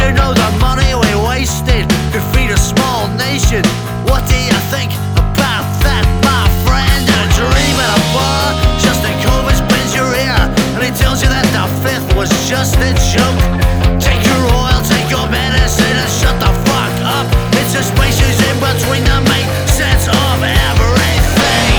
you know the money we wasted could feed a small nation? What do you think about that, my friend? A dream at a bar, Justin Kovach spins your ear, and he tells you that the fifth was just a joke. Take your oil, take your medicine, and shut the fuck up. It's the spaces in between that make sense of everything.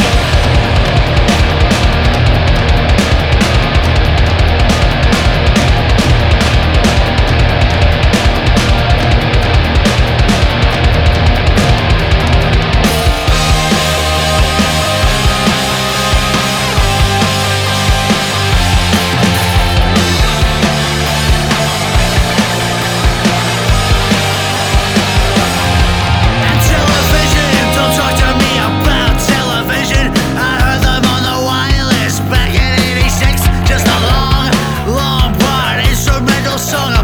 Song